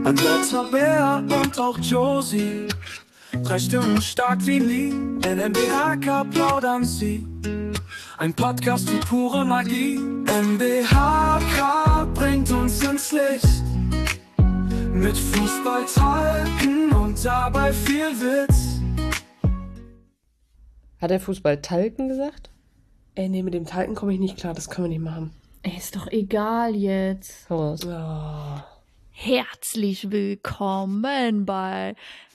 Ein letzter Bär und auch Josie. 3 Stimmen stark wie nie. In NBHK plaudern sie. Ein Podcast wie pure Magie. NBHK bringt uns ins Licht. Mit Fußballtalken und dabei viel Witz. Hat er Fußballtalken gesagt? Ey, nee, mit dem Talken komme ich nicht klar, das können wir nicht machen. Ey, ist doch egal jetzt. Hau raus. Oh. Herzlich willkommen bei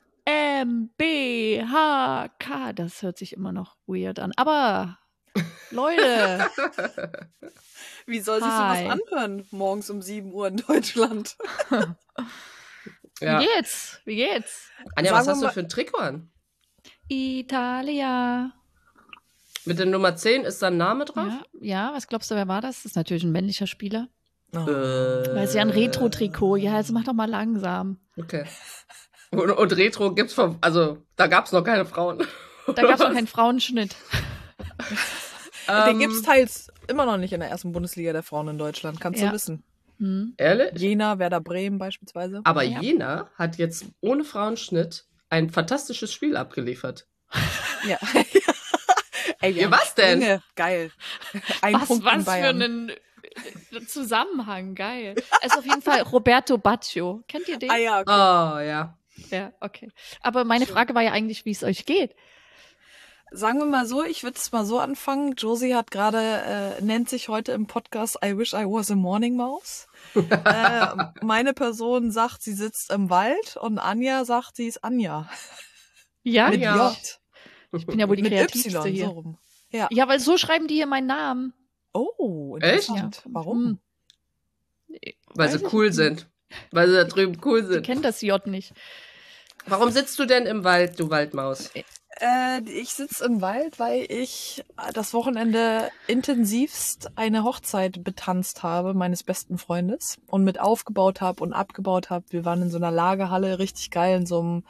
MBHK. Das hört sich immer noch weird an. Aber, Leute. Wie soll sich sowas anhören? Morgens um 7 Uhr in Deutschland. Ja. Wie geht's? Anja, was hast du für ein Trikot an? Italia. Mit der Nummer 10 ist da ein Name drauf? Ja, was glaubst du, wer war das? Das ist natürlich ein männlicher Spieler. Oh. Weil es ja ein Retro-Trikot. Ja, also mach doch mal langsam. Okay. Und Retro gibt's da gab's noch keine Frauen. Da gab's noch keinen Frauenschnitt. Den gibt's teils immer noch nicht in der ersten Bundesliga der Frauen in Deutschland. Kannst du wissen. Ehrlich? Jena, Werder Bremen beispielsweise. Aber Jena hat jetzt ohne Frauenschnitt ein fantastisches Spiel abgeliefert. Ja. Ey, Ja, was denn? Junge, geil. Was Punkt in für Bayern. ein Zusammenhang, geil. Also auf jeden Fall Roberto Baggio. Kennt ihr den? Ah ja, okay. Oh, ja. Ja, okay. Aber meine Frage war ja eigentlich, wie es euch geht. Sagen wir mal so, ich würde es mal so anfangen. Josie hat gerade, nennt sich heute im Podcast I wish I was a morning mouse. Meine Person sagt, sie sitzt im Wald und Anja sagt, sie ist Anja. Ja? Mit Ja. J. Ich bin ja wohl die Mit kreativste Y, hier. so rum. Ja. Ja, weil so schreiben die hier meinen Namen. Oh, Echt? interessant. Warum? Weil sie Weiß ich cool nicht. sind. Weil sie da drüben cool Die sind. kennen das J nicht. Warum sitzt du denn im Wald, du Waldmaus? Ich sitze im Wald, weil ich das Wochenende intensivst eine Hochzeit betanzt habe, meines besten Freundes, und mit aufgebaut habe und abgebaut habe. Wir waren in so einer Lagerhalle, richtig geil, in so einem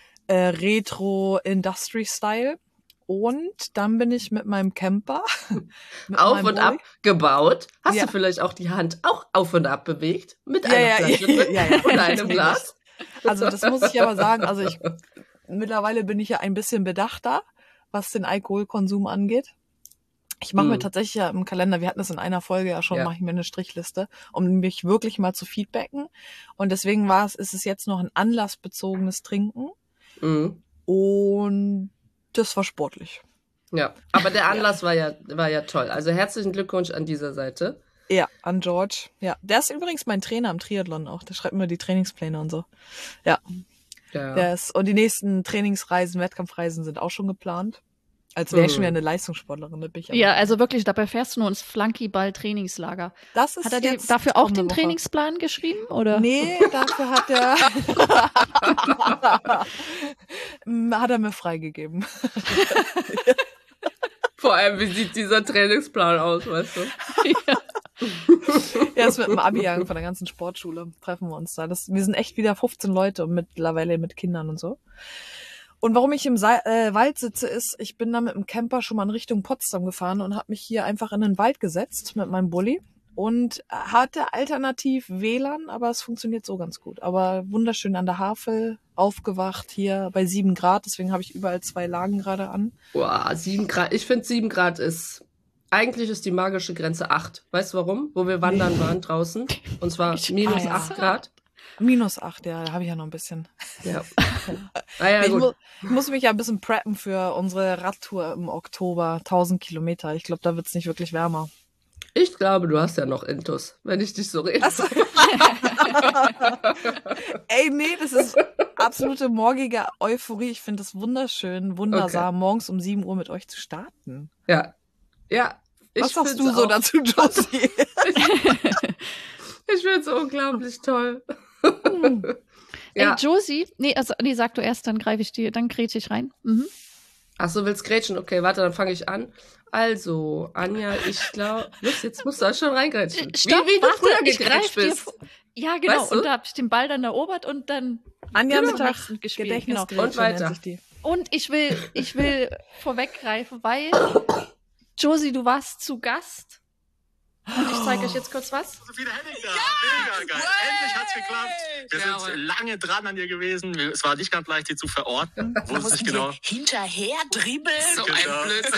Retro-Industry-Style. Und dann bin ich mit meinem Camper mit Auf meinem und Bulli- ab gebaut? Hast Ja. du vielleicht auch die Hand auch auf und ab bewegt? Mit Ja, einer ja, Flasche ja, drin ja, ja. und einem Glas? Also das muss ich aber sagen, mittlerweile bin ich ja ein bisschen bedachter, was den Alkoholkonsum angeht. Ich mache mir tatsächlich ja im Kalender, wir hatten das in einer Folge ja schon, mache ich mir eine Strichliste, um mich wirklich mal zu feedbacken. Und deswegen ist es jetzt noch ein anlassbezogenes Trinken. Mhm. Und das war sportlich. Ja, aber der Anlass war ja toll. Also herzlichen Glückwunsch an dieser Seite. Ja, an George. Ja, der ist übrigens mein Trainer am Triathlon auch. Der schreibt mir die Trainingspläne und so. Ja, Ja. und die nächsten Trainingsreisen, Wettkampfreisen sind auch schon geplant. Als wäre ich schon wieder eine Leistungssportlerin. Da bin ich aber- Ja, also wirklich, dabei fährst du nur ins Flunkyball-Trainingslager. Das ist Hat er dir jetzt dafür auch kommende den Woche. Trainingsplan geschrieben? Oder? Nee, dafür hat er mir freigegeben. Vor allem, wie sieht dieser Trainingsplan aus, weißt du? Er ist mit dem Abi-Jahrgang von der ganzen Sportschule. Treffen wir uns da. Wir sind echt wieder 15 Leute und mittlerweile mit Kindern und so. Und warum ich im Wald sitze, ist, ich bin da mit dem Camper schon mal in Richtung Potsdam gefahren und habe mich hier einfach in den Wald gesetzt mit meinem Bulli und hatte alternativ WLAN, aber es funktioniert so ganz gut. Aber wunderschön an der Havel, aufgewacht hier bei 7 Grad, deswegen habe ich überall 2 Lagen gerade an. Boah, 7 Grad. Ich finde 7 Grad eigentlich ist die magische Grenze 8. Weißt du warum? Wo wir wandern waren draußen. Und zwar minus 8 Grad. -8, ja, da habe ich ja noch ein bisschen. Ja. Naja, Ich gut. muss mich ja ein bisschen preppen für unsere Radtour im Oktober. 1000 Kilometer. Ich glaube, da wird's nicht wirklich wärmer. Ich glaube, du hast ja noch Intus, wenn ich dich so rede. Achso. Ey, nee, das ist absolute morgige Euphorie. Ich finde das wunderschön, wundersam, morgens um 7 Uhr mit euch zu starten. Ja. Ja. Was sagst du so dazu, Josie? Ich finde es unglaublich toll. Ey, Josie, nee, sag du erst, dann grätsch ich rein. Mhm. Ach so, willst grätschen? Okay, warte, dann fange ich an. Also, Anja, ich glaube, jetzt musst du da schon reingrätschen. Stopp, wie du warte, früher ich gegrätscht greif dir bist. Ja, genau. Weißt du? Und da habe ich den Ball dann erobert und dann Anja Genau. Mittag, Nächsten gespielt, Gedächtnisgrätsche genau. Und weiter. nennt sich die. Und ich will vorweggreifen, weil Josie, du warst zu Gast Und ich zeige euch jetzt kurz was. Josephine Henning da. Mega geil. Endlich hat's geklappt. Wir sind lange dran an ihr gewesen. Es war nicht ganz leicht, sie zu verorten. Wusste ich genau. Hinterher dribbeln. So ein Blödsinn.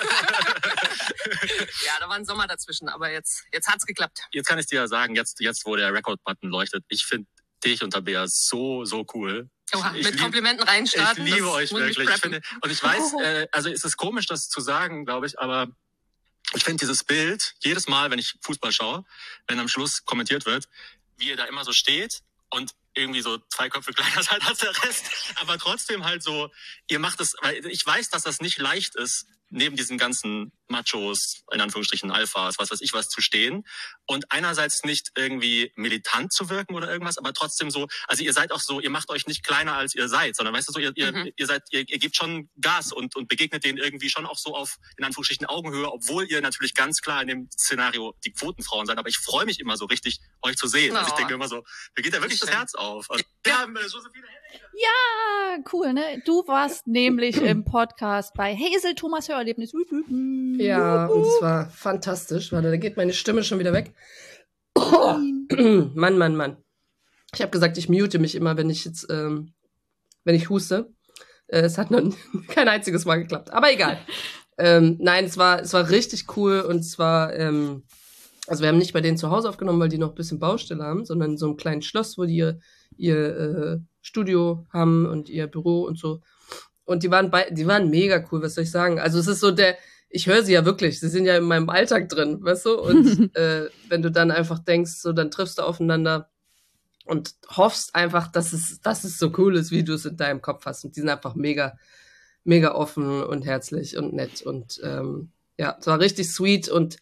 Ja, da war ein Sommer dazwischen, aber jetzt hat's geklappt. Jetzt kann ich dir ja sagen, jetzt wo der Record-Button leuchtet, ich finde dich und Tabea so cool. Oha, mit Komplimenten reinstarten. Ich liebe euch wirklich. Und ich weiß, also es ist komisch, das zu sagen, glaube ich, aber ich finde dieses Bild, jedes Mal, wenn ich Fußball schaue, wenn am Schluss kommentiert wird, wie ihr da immer so steht und irgendwie so 2 Köpfe kleiner seid als der Rest, aber trotzdem halt so, ihr macht es, weil ich weiß, dass das nicht leicht ist, neben diesen ganzen Machos, in Anführungsstrichen Alphas, was weiß ich was, zu stehen und einerseits nicht irgendwie militant zu wirken oder irgendwas, aber trotzdem so, also ihr seid auch so, ihr macht euch nicht kleiner als ihr seid, sondern weißt du so, ihr gebt schon Gas und begegnet denen irgendwie schon auch so auf, in Anführungsstrichen Augenhöhe, obwohl ihr natürlich ganz klar in dem Szenario die Quotenfrauen seid, aber ich freue mich immer so richtig, euch zu sehen. Also ich denke immer so, mir geht da wirklich das Herz auf. Also, wir haben Josephine Henning. Ja, cool, ne? Du warst nämlich im Podcast bei Hazel Thomas Hörerlebnis. Ja, und es war fantastisch. Warte, da geht meine Stimme schon wieder weg. Oh. Mann. Ich habe gesagt, ich mute mich immer, wenn ich jetzt, wenn ich huste. Es hat noch kein einziges Mal geklappt. Aber egal. Nein, es war richtig cool und es war, also wir haben nicht bei denen zu Hause aufgenommen, weil die noch ein bisschen Baustelle haben, sondern in so einem kleinen Schloss, wo die ihr Studio haben und ihr Büro und so. Und die waren mega cool, was soll ich sagen? Also es ist so ich höre sie ja wirklich, sie sind ja in meinem Alltag drin, weißt du? Und wenn du dann einfach denkst, so dann triffst du aufeinander und hoffst einfach, dass es so cool ist, wie du es in deinem Kopf hast. Und die sind einfach mega, mega offen und herzlich und nett. Und ja, es war richtig sweet und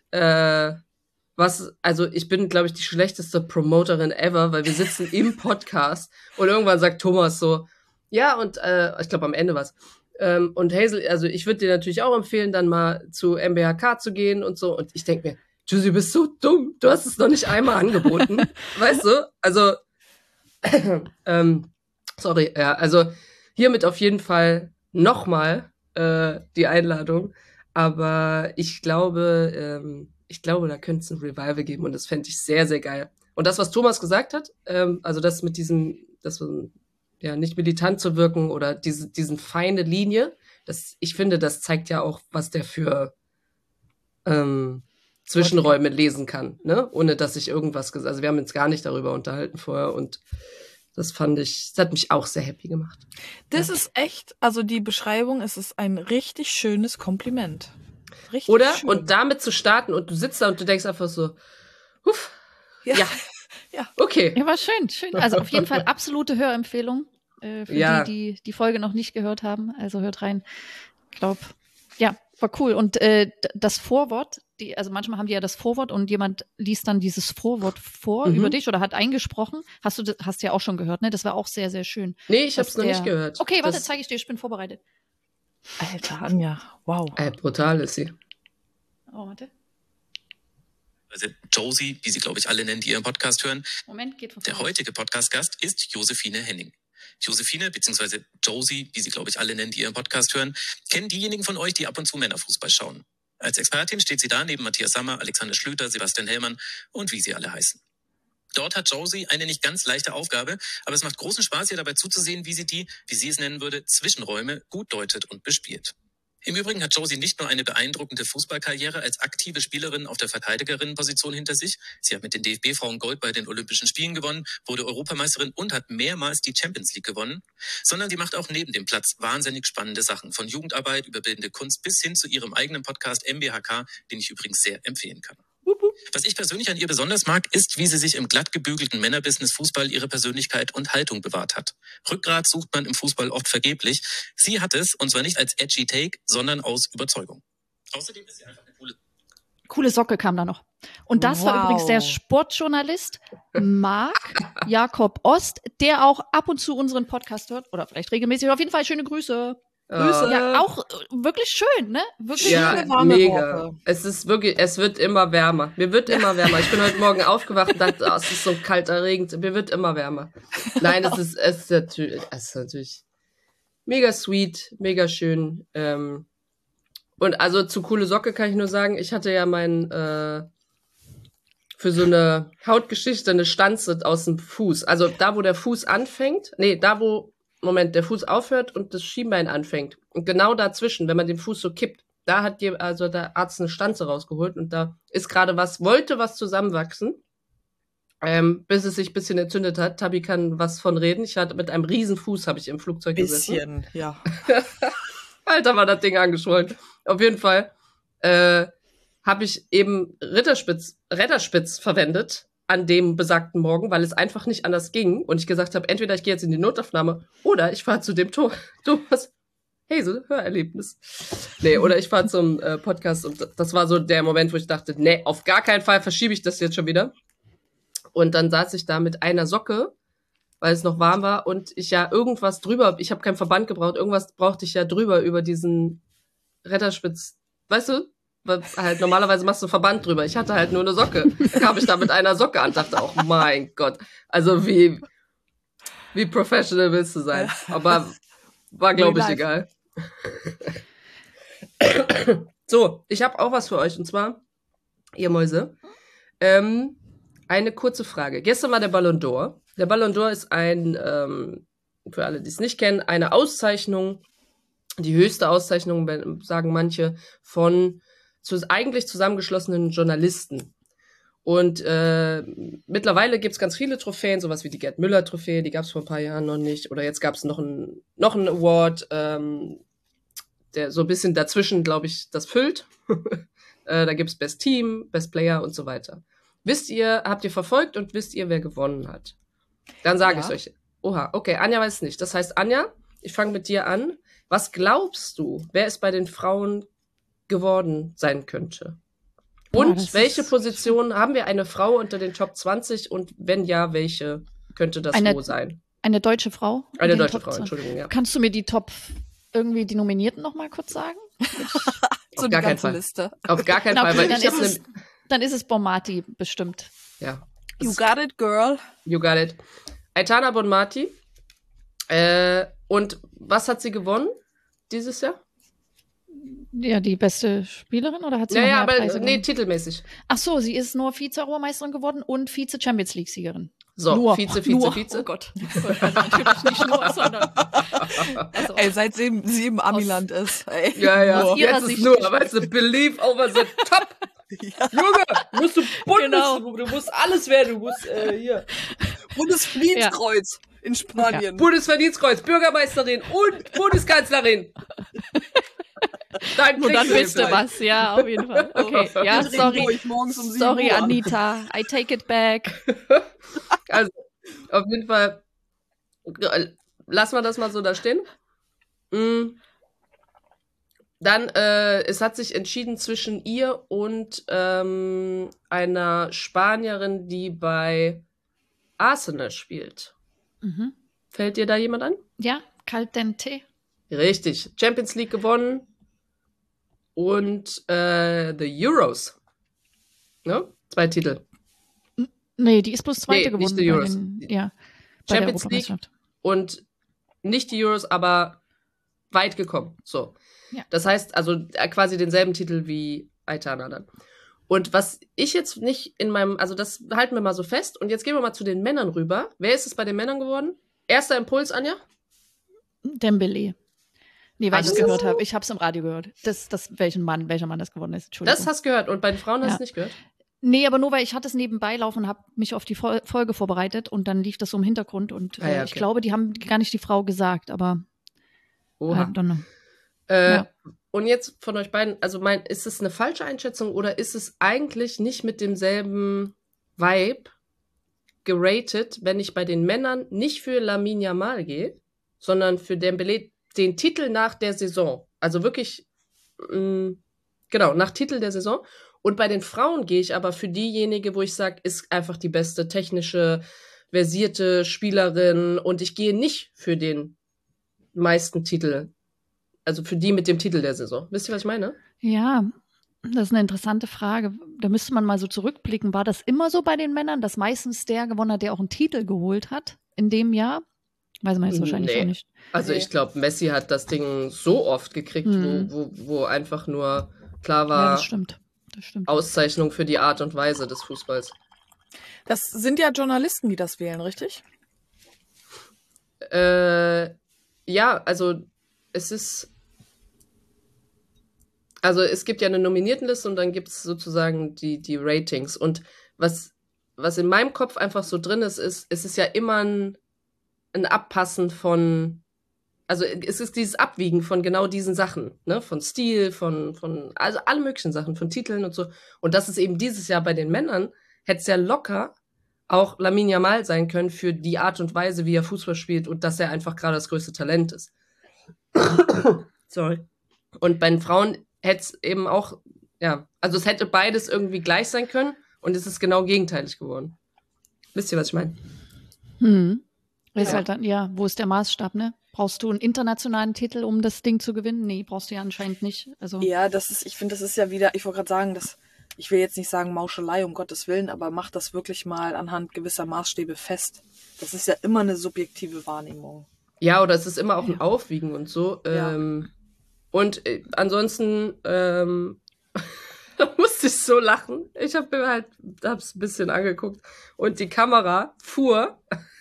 also ich bin, glaube ich, die schlechteste Promoterin ever, weil wir sitzen im Podcast und irgendwann sagt Thomas so, ja, und ich glaube am Ende was. Und Hazel, also ich würde dir natürlich auch empfehlen, dann mal zu MBHK zu gehen und so. Und ich denke mir, Josie, du bist so dumm, du hast es noch nicht einmal angeboten. Weißt du? Also, sorry, ja, also hiermit auf jeden Fall nochmal die Einladung. Aber ich glaube, da könnte es ein Revival geben und das fände ich sehr, sehr geil. Und das, was Thomas gesagt hat, also das mit ja, nicht militant zu wirken oder diesen feine Linie, ich finde, das zeigt ja auch, was der für Zwischenräume lesen kann, ne? Ohne dass ich irgendwas gesagt habe. Also wir haben uns gar nicht darüber unterhalten vorher und das hat mich auch sehr happy gemacht. Das ist echt, also die Beschreibung, es ist ein richtig schönes Kompliment. Richtig oder? Schön. Und damit zu starten und du sitzt da und du denkst einfach so, huff, ja. Okay. Ja, war schön. Also auf jeden Fall absolute Hörempfehlung für die Folge noch nicht gehört haben. Also hört rein. Ich glaube, ja, war cool. Und das Vorwort, also manchmal haben die ja das Vorwort und jemand liest dann dieses Vorwort vor über dich oder hat eingesprochen. Hast ja auch schon gehört, ne? Das war auch sehr, sehr schön. Nee, ich hab's noch nicht gehört. Okay, warte, zeige ich dir. Ich bin vorbereitet. Alter, Anja, wow. Brutal ist sie. Oh, warte. Also Josie, wie sie, glaube ich, alle nennen, die ihren Podcast hören. Moment, geht von Der heutige Podcast-Gast ist Josephine Henning. Josephine, beziehungsweise Josie, wie sie, glaube ich, alle nennen, die ihren Podcast hören, kennen diejenigen von euch, die ab und zu Männerfußball schauen. Als Expertin steht sie da neben Matthias Sammer, Alexander Schlüter, Sebastian Hellmann und wie sie alle heißen. Dort hat Josie eine nicht ganz leichte Aufgabe, aber es macht großen Spaß, ihr dabei zuzusehen, wie sie die, wie sie es nennen würde, Zwischenräume gut deutet und bespielt. Im Übrigen hat Josie nicht nur eine beeindruckende Fußballkarriere als aktive Spielerin auf der Verteidigerinnenposition hinter sich, sie hat mit den DFB-Frauen Gold bei den Olympischen Spielen gewonnen, wurde Europameisterin und hat mehrmals die Champions League gewonnen, sondern sie macht auch neben dem Platz wahnsinnig spannende Sachen, von Jugendarbeit über bildende Kunst bis hin zu ihrem eigenen Podcast MBHK, den ich übrigens sehr empfehlen kann. Was ich persönlich an ihr besonders mag, ist, wie sie sich im glatt gebügelten Männerbusiness Fußball ihre Persönlichkeit und Haltung bewahrt hat. Rückgrat sucht man im Fußball oft vergeblich. Sie hat es, und zwar nicht als edgy Take, sondern aus Überzeugung. Außerdem ist sie einfach eine coole Socke kam da noch. Und das war übrigens der Sportjournalist Marc Jakob Ost, der auch ab und zu unseren Podcast hört. Oder vielleicht regelmäßig. Auf jeden Fall schöne Grüße. Ja, auch wirklich schön, ne? Wirklich schöne warme mega. Woche. Es wird immer wärmer. Mir wird immer wärmer. Ich bin heute Morgen aufgewacht und dachte, es ist so kalt erregend. Mir wird immer wärmer. Nein, es ist natürlich mega sweet, mega schön. Und also zu coole Socke kann ich nur sagen, ich hatte ja mein für so eine Hautgeschichte eine Stanze aus dem Fuß. Also da, wo der Fuß anfängt, der Fuß aufhört und das Schienbein anfängt. Und genau dazwischen, wenn man den Fuß so kippt, da hat der Arzt eine Stanze rausgeholt und da ist gerade wollte was zusammenwachsen, bis es sich ein bisschen entzündet hat. Tabi kann was von reden. Ich hatte mit einem riesen Fuß habe ich im Flugzeug gesessen. Bisschen, ja. Alter, war das Ding angeschwollen. Auf jeden Fall habe ich eben Retterspitz verwendet an dem besagten Morgen, weil es einfach nicht anders ging und ich gesagt habe, entweder ich gehe jetzt in die Notaufnahme oder ich fahre zu dem Thomas Hazel Hörerlebnis. Nee, oder ich fahre zum Podcast und das war so der Moment, wo ich dachte, nee, auf gar keinen Fall verschiebe ich das jetzt schon wieder. Und dann saß ich da mit einer Socke, weil es noch warm war und ich ja irgendwas drüber, ich habe keinen Verband gebraucht, irgendwas brauchte ich ja drüber über diesen Retterspitz, weißt du? Weil halt normalerweise machst du Verband drüber. Ich hatte halt nur eine Socke. Da kam ich da mit einer Socke an, dachte auch, mein Gott. Also wie professional willst du sein? Aber war, glaube ich, egal. So, ich habe auch was für euch und zwar, ihr Mäuse, eine kurze Frage. Gestern war der Ballon d'Or. Der Ballon d'Or ist für alle, die es nicht kennen, eine Auszeichnung, die höchste Auszeichnung, sagen manche, von eigentlich zusammengeschlossenen Journalisten. Und mittlerweile gibt's ganz viele Trophäen, sowas wie die Gerd-Müller-Trophäe, die gab's vor ein paar Jahren noch nicht. Oder jetzt gab's noch einen Award, der so ein bisschen dazwischen, glaube ich, das füllt. Da gibt's Best Team, Best Player und so weiter. Habt ihr verfolgt und wisst ihr, wer gewonnen hat? Dann sage ich euch. Oha, okay, Anja weiß es nicht. Das heißt, Anja, ich fange mit dir an. Was glaubst du, wer es bei den Frauen geworden sein könnte? Und welche Position haben wir eine Frau unter den Top 20 und wenn ja, welche könnte das wo sein? Eine deutsche Frau? Eine deutsche Frau, Entschuldigung, ja. Kannst du mir die die Nominierten noch mal kurz sagen? So die ganze Liste. Auf gar keinen Fall, weil dann ist es Bonmati bestimmt. Ja. You got it, girl. You got it. Aitana Bonmati. Und was hat sie gewonnen dieses Jahr? Ja, die beste Spielerin oder hat sie noch mehr Preise gewonnen? Titelmäßig. Ach so, sie ist nur Vize-Europameisterin geworden und Vize-Champions-League-Siegerin. So, nur. Vize. Oh Gott. Also natürlich nicht nur, sondern also ey, seit sie im Amiland ist. Ey. Ja. Aus ihrer Jetzt Sicht ist nur, weißt du, believe over the top. Ja. Junge, musst du du musst alles werden, du musst hier. Bundesverdienstkreuz in Spanien. Ja. Bundesverdienstkreuz, Bürgermeisterin und Bundeskanzlerin. Nur dann wisst ihr was, ja, auf jeden Fall. Okay, ja, sorry, Anita, I take it back. Also, auf jeden Fall, lassen wir das mal so da stehen. Dann, es hat sich entschieden zwischen ihr und einer Spanierin, die bei Arsenal spielt. Mhm. Fällt dir da jemand an? Ja, Caldente. Richtig, Champions League gewonnen. Und The Euros. Ne? 2 Titel. Nee, die ist bloß Zweite gewonnen. Nicht die Euros. Bei Champions League und nicht die Euros, aber weit gekommen. So. Ja. Das heißt, also quasi denselben Titel wie Aitana dann. Und was ich jetzt nicht also das halten wir mal so fest. Und jetzt gehen wir mal zu den Männern rüber. Wer ist es bei den Männern geworden? Erster Impuls, Anja? Dembele. Nee, weil ich es gehört habe. Ich habe es im Radio gehört. Welcher Mann das gewonnen ist. Entschuldigung. Das hast du gehört und bei den Frauen hast du es nicht gehört? Nee, aber nur, weil ich hatte es nebenbei laufen und habe mich auf die Folge vorbereitet und dann lief das so im Hintergrund und okay. Ich glaube, die haben gar nicht die Frau gesagt, aber dann, und jetzt von euch beiden, also ist es eine falsche Einschätzung oder ist es eigentlich nicht mit demselben Vibe geratet, wenn ich bei den Männern nicht für Lamine Yamal gehe, sondern für Dembélé den Titel nach der Saison. Also wirklich, nach Titel der Saison. Und bei den Frauen gehe ich aber für diejenige, wo ich sage, ist einfach die beste technische, versierte Spielerin. Und ich gehe nicht für den meisten Titel. Also für die mit dem Titel der Saison. Wisst ihr, was ich meine? Ja, das ist eine interessante Frage. Da müsste man mal so zurückblicken. War das immer so bei den Männern, dass meistens der gewonnen hat, der auch einen Titel geholt hat in dem Jahr? Weiß man jetzt wahrscheinlich auch nicht. Also ich glaube, Messi hat das Ding so oft gekriegt, wo einfach nur klar war, ja, das stimmt. Auszeichnung für die Art und Weise des Fußballs. Das sind ja Journalisten, die das wählen, richtig? Ja, also es gibt ja eine Nominiertenliste und dann gibt es sozusagen die Ratings. Und was in meinem Kopf einfach so drin ist, es ist ja immer ein Abpassen von, also es ist dieses Abwiegen von genau diesen Sachen, ne? Von Stil, also alle möglichen Sachen, von Titeln und so. Und das ist eben dieses Jahr bei den Männern, hätte es ja locker auch Lamine Yamal sein können für die Art und Weise, wie er Fußball spielt und dass er einfach gerade das größte Talent ist. Sorry. Und bei den Frauen hätte es eben auch, ja, also es hätte beides irgendwie gleich sein können und es ist genau gegenteilig geworden. Wisst ihr, was ich meine? Ist halt dann, ja, wo ist der Maßstab, ne? Brauchst du einen internationalen Titel, um das Ding zu gewinnen? Nee, brauchst du ja anscheinend nicht. Also. Ja, ich finde, das ist ja wieder, ich wollte gerade sagen, ich will jetzt nicht sagen Mauschelei, um Gottes Willen, aber mach das wirklich mal anhand gewisser Maßstäbe fest. Das ist ja immer eine subjektive Wahrnehmung. Ja, oder es ist immer auch ein Aufwiegen und so. Ja. Und ansonsten da musste ich so lachen. Ich habe mir halt, hab's ein bisschen angeguckt und die Kamera fuhr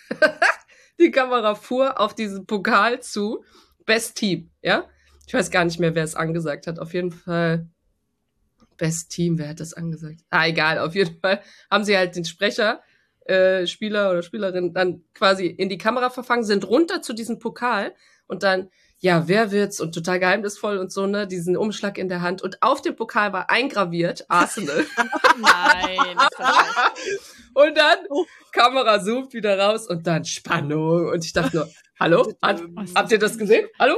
auf diesen Pokal zu. Best Team, ja? Ich weiß gar nicht mehr, wer es angesagt hat. Auf jeden Fall Best Team, wer hat das angesagt? Egal, auf jeden Fall haben sie halt den Sprecher, Spieler oder Spielerin, dann quasi in die Kamera verfangen, sind runter zu diesem Pokal und dann, ja, wer wird's? Und total geheimnisvoll und so, ne, diesen Umschlag in der Hand. Und auf dem Pokal war eingraviert Arsenal. Nein. Und dann Kamera zoomt wieder raus und dann Spannung. Und ich dachte nur, hallo? Habt ihr das gesehen? Hallo?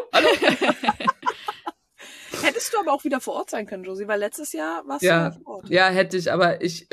Hättest du aber auch wieder vor Ort sein können, Josie, weil letztes Jahr warst du ja vor Ort. Ja, hätte ich, aber ich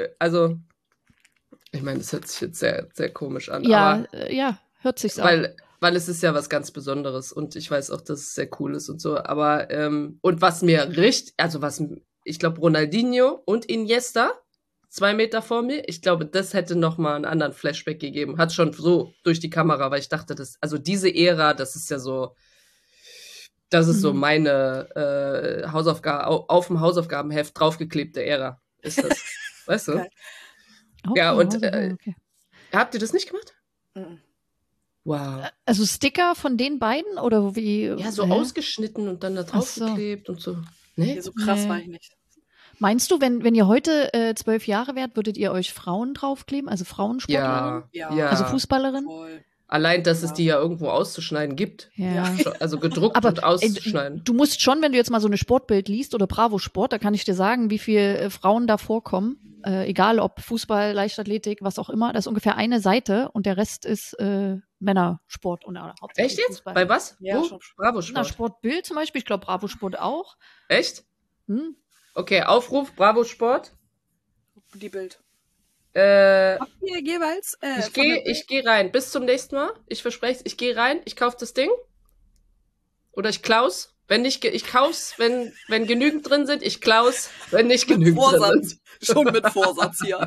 meine, das hört sich jetzt sehr, sehr komisch an. Ja, aber, ja, hört sich's auch. Weil es ist ja was ganz Besonderes und ich weiß auch, dass es sehr cool ist und so. Aber, und was mir ich glaube, Ronaldinho und Iniesta, 2 Meter vor mir, ich glaube, das hätte nochmal einen anderen Flashback gegeben. Hat schon so durch die Kamera, weil ich dachte, diese Ära, das ist ja so, das ist so meine auf dem Hausaufgabenheft draufgeklebte Ära. Ist das. Weißt du? Okay. Ja, und okay. habt ihr das nicht gemacht? Mhm. Wow. Also Sticker von den beiden oder wie? Ja, so ausgeschnitten und dann da draufgeklebt und so. Nee? Ja, so krass Nee. war ich nicht. Meinst du, wenn ihr heute 12 Jahre wärt, würdet ihr euch Frauen draufkleben? Also Frauensportlerin? Ja. Also Fußballerin? Voll. Allein, dass es die ja irgendwo auszuschneiden gibt. Ja. Also gedruckt Aber und auszuschneiden. du musst schon, wenn du jetzt mal so eine Sportbild liest oder Bravo Sport, da kann ich dir sagen, wie viele Frauen da vorkommen. Egal ob Fußball, Leichtathletik, was auch immer. Das ist ungefähr eine Seite und der Rest ist Männersport. Echt jetzt? Fußball. Bei was? Ja, Wo? schon. Bravo Na, Sport. Sportbild zum Beispiel, ich glaube Bravo Sport auch. Echt? Hm? Okay, Aufruf, Bravo Sport. Die Bild. Ich Habt ihr jeweils? geh rein. Bis zum nächsten Mal. Ich verspreche es. Ich gehe rein. Ich kaufe das Ding. Oder ich klaus. Wenn nicht, ich kauf's, wenn genügend drin sind. Ich klaus, wenn nicht genügend drin sind. Schon mit Vorsatz hier.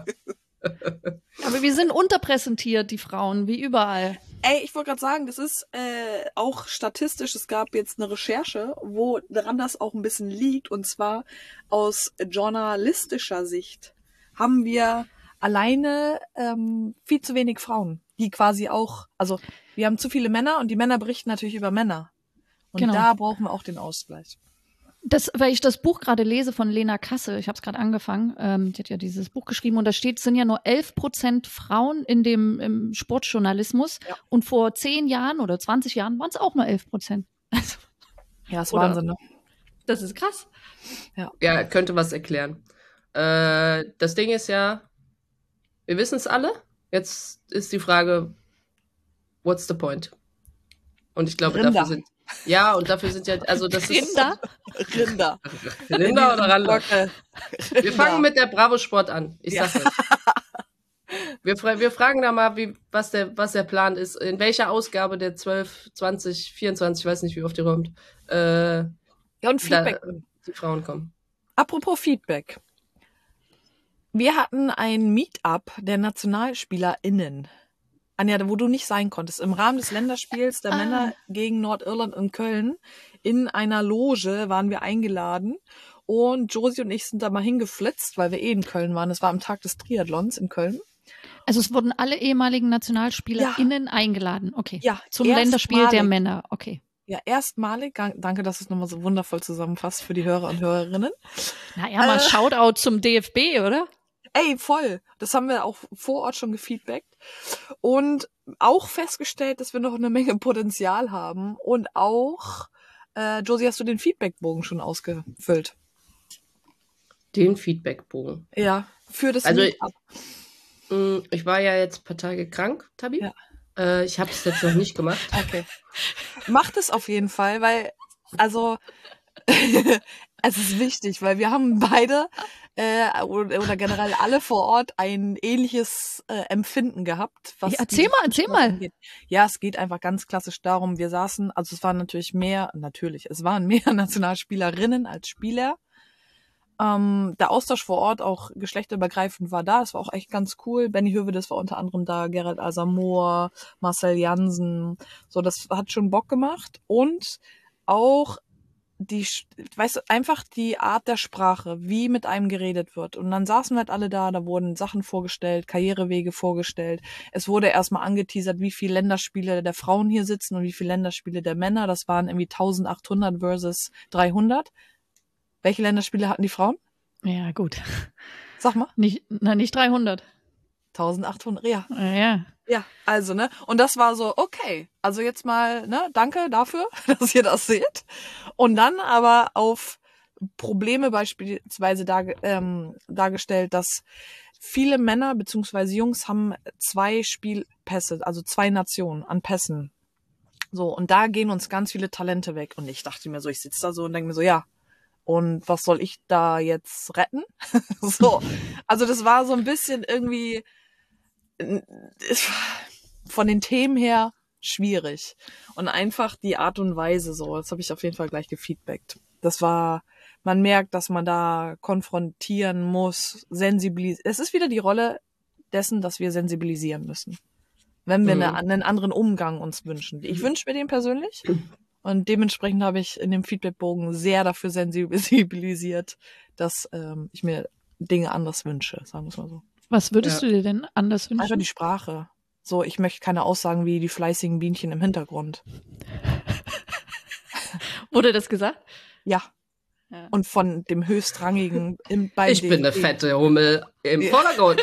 Aber wir sind unterpräsentiert, die Frauen, wie überall. Ey, ich wollte gerade sagen, das ist auch statistisch, es gab jetzt eine Recherche, wo daran das auch ein bisschen liegt, und zwar aus journalistischer Sicht haben wir alleine viel zu wenig Frauen, die quasi auch, also wir haben zu viele Männer und die Männer berichten natürlich über Männer. Und Genau. da brauchen wir auch den Ausgleich. Weil ich das Buch gerade lese von Lena Kassel, ich habe es gerade angefangen, die hat ja dieses Buch geschrieben und da steht, es sind ja nur 11% Frauen im Sportjournalismus und vor 10 Jahren oder 20 Jahren waren es auch nur 11%. Also, Ja, ist Oder- Wahnsinn, ne? das ist krass. Ja, könnte was erklären. Das Ding ist ja, wir wissen es alle. Jetzt ist die Frage, what's the point? Und ich glaube, Rinder. dafür sind ja, also das Rinder? Rinder. ist Rinder oder Randa. Wir fangen mit der Bravo Sport an. Ich sag's euch. Wir fragen da mal, was der Plan ist. In welcher Ausgabe der 12, 20, 24, ich weiß nicht, wie oft die kommt, Ja, und Feedback. die Frauen kommen. Apropos Feedback. Wir hatten ein Meetup der NationalspielerInnen. Anja, wo du nicht sein konntest. Im Rahmen des Länderspiels der Männer gegen Nordirland in Köln. In einer Loge waren wir eingeladen. Und Josie und ich sind da mal hingeflitzt, weil wir in Köln waren. Es war am Tag des Triathlons in Köln. Also es wurden alle ehemaligen NationalspielerInnen eingeladen. Okay. Ja, Zum Länderspiel der erstmalig. Männer. Okay. Ja, erstmalig. Danke, dass du es nochmal so wundervoll zusammenfasst für die Hörer und Hörerinnen. Naja, mal Shoutout zum DFB, oder? Ey, voll. Das haben wir auch vor Ort schon gefeedbackt. Und auch festgestellt, dass wir noch eine Menge Potenzial haben. Und auch, Josie, hast du den Feedbackbogen schon ausgefüllt? Den Feedbackbogen. Ja, für das Also, Meetup. Ich war ja jetzt ein paar Tage krank, Tabi. Ja. Ich habe es jetzt noch nicht gemacht. Okay. Macht es auf jeden Fall, weil, also, es ist wichtig, weil wir haben beide oder generell alle vor Ort ein ähnliches Empfinden gehabt. Was Ja, erzähl mal. angeht. Ja, es geht einfach ganz klassisch darum, wir saßen, also es waren es waren mehr Nationalspielerinnen als Spieler. Der Austausch vor Ort, auch geschlechterübergreifend, war da. Das war auch echt ganz cool. Benny Hövedes war unter anderem da, Gerald Asamoah, Marcel Jansen. So, das hat schon Bock gemacht. Und auch einfach die Art der Sprache, wie mit einem geredet wird. Und dann saßen wir halt alle da wurden Sachen vorgestellt, Karrierewege vorgestellt. Es wurde erstmal angeteasert, wie viele Länderspiele der Frauen hier sitzen und wie viele Länderspiele der Männer. Das waren irgendwie 1800 versus 300. Welche Länderspiele hatten die Frauen? Ja, gut. Sag mal. Nicht 300. 1800, ja. Ja. Ja, also, ne? Und das war so, okay. Also jetzt mal, ne? Danke dafür, dass ihr das seht. Und dann aber auf Probleme beispielsweise dargestellt, dass viele Männer bzw. Jungs haben 2 Spielpässe, also 2 Nationen an Pässen. So, und da gehen uns ganz viele Talente weg. Und ich dachte mir so, ich sitze da so und denke mir so, ja, und was soll ich da jetzt retten? So, also das war so ein bisschen irgendwie von den Themen her schwierig. Und einfach die Art und Weise so, das habe ich auf jeden Fall gleich gefeedbackt. Man merkt, dass man da konfrontieren muss, sensibilisieren. Es ist wieder die Rolle dessen, dass wir sensibilisieren müssen. Wenn wir einen anderen Umgang uns wünschen. Ich wünsche mir den persönlich. Und dementsprechend habe ich in dem Feedbackbogen sehr dafür sensibilisiert, dass ich mir Dinge anders wünsche, sagen wir es mal so. Was würdest du dir denn anders wünschen? Einfach die Sprache. So, ich möchte keine Aussagen wie die fleißigen Bienchen im Hintergrund. Wurde das gesagt? Ja. Und von dem höchstrangigen Ich bin eine fette Hummel im Vordergrund.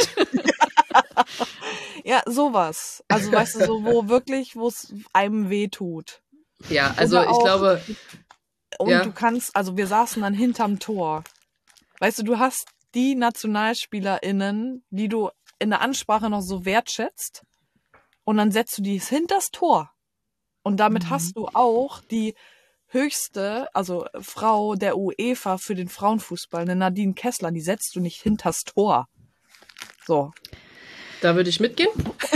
Ja, sowas. Also weißt du, so wo es einem weh tut. Ja, also ich glaube. Und du kannst, also wir saßen dann hinterm Tor. Weißt du hast die NationalspielerInnen, die du in der Ansprache noch so wertschätzt, und dann setzt du die hinters Tor. Und damit hast du auch die höchste, also Frau der UEFA für den Frauenfußball, eine Nadine Kessler, die setzt du nicht hinters Tor. So. Da würde ich mitgehen.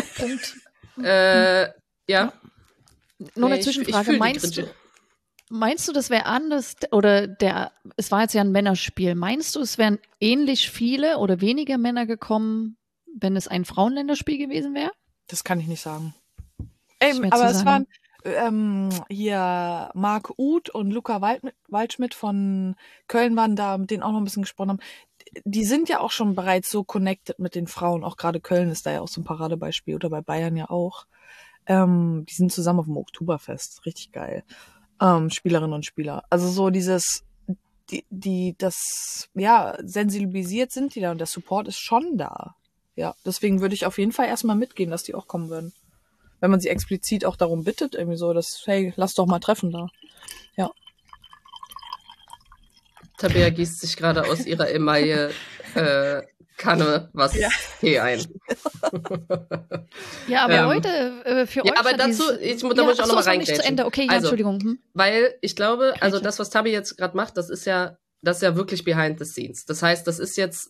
Ja. Nur eine Zwischenfrage. Meinst du, das wäre anders, oder es war jetzt ja ein Männerspiel, meinst du, es wären ähnlich viele oder weniger Männer gekommen, wenn es ein Frauenländerspiel gewesen wäre? Das kann ich nicht sagen. Aber es waren hier Marc Uth und Luca Waldschmidt von Köln waren da, mit denen auch noch ein bisschen gesprochen haben. Die sind ja auch schon bereits so connected mit den Frauen, auch gerade Köln ist da ja auch so ein Paradebeispiel, oder bei Bayern ja auch. Die sind zusammen auf dem Oktoberfest, richtig geil. Spielerinnen und Spieler. Also so sensibilisiert sind die da und der Support ist schon da. Ja, deswegen würde ich auf jeden Fall erstmal mitgehen, dass die auch kommen würden. Wenn man sie explizit auch darum bittet, irgendwie so, dass, hey, lass doch mal treffen da. Ja. Tabea gießt sich gerade aus ihrer Emaille Kanne Tee ein. Ja, aber Leute, für euch. Ja, aber dazu, da muss ich auch noch mal reingrätschen. Okay, also, Entschuldigung. Weil ich glaube, also das, was Tabi jetzt gerade macht, das ist ja wirklich behind the scenes. Das heißt, das ist jetzt